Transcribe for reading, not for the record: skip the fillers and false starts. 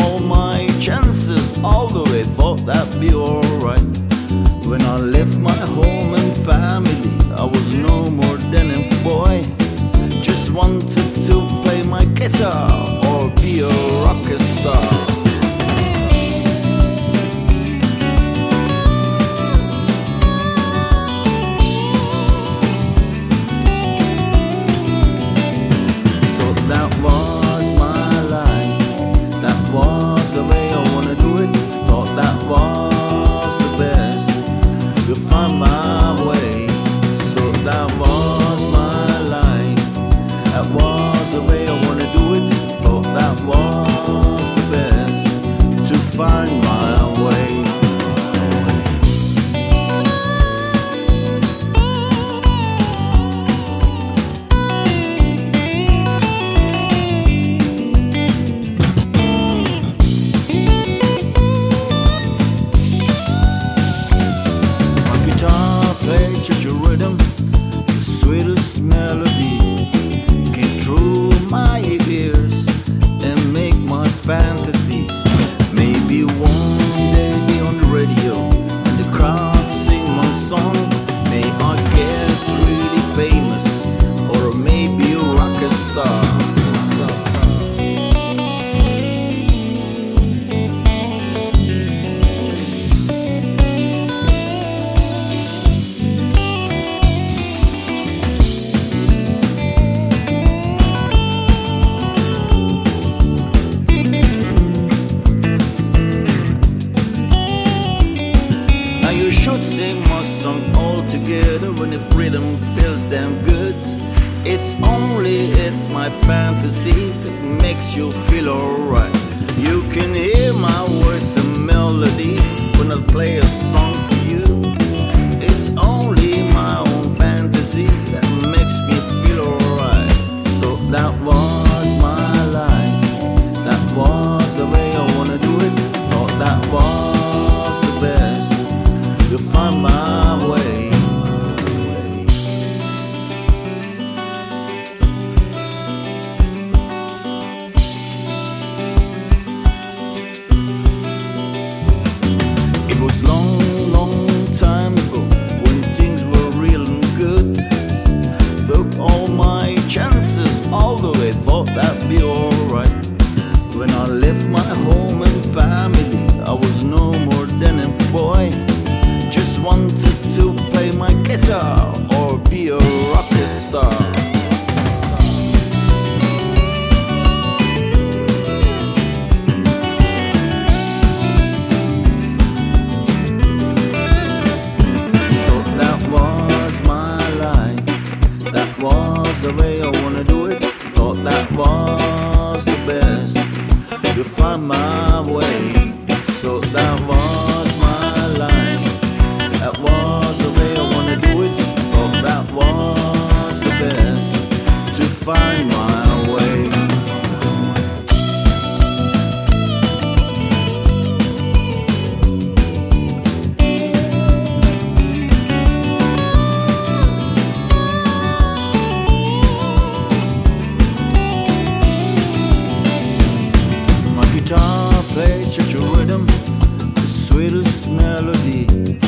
all my chances all the way, thought that'd be alright. When I left my home and family, I was no more than a boy. Just wanted to play my guitar or be a rock star. That was my life, that was the way I wanna do it. Thought that was the best, to find my way. So that was my life, that was the way I wanna do it. Thought that was the best, to find my way. Plays such a rhythm, the sweetest melody came through my ears and make my fantasy. Maybe one day be on the radio and the crowd sing my song. May I get really famous or maybe a rock star. You should sing my song all together when if rhythm feels damn good. It's my fantasy that makes you feel alright. You can hear my voice and melody when I play a song for you. It's only my own fantasy that makes me feel alright. So that was my life, that was the way I wanna do it. Thought that was the best, to find my way. It was long time ago when things were real and good. Took all my chances all the way, thought that'd be alright. When I left my home and family, I was no more than a boy. Just wanted to play my guitar or be a rock star. So that was my life, that was the way I wanna do it. Thought that was the best, to find my way. So that was my life, that was the way I wanna do it. Thought that was the best, to find my way. My guitar plays such a rhythm, the sweetest melody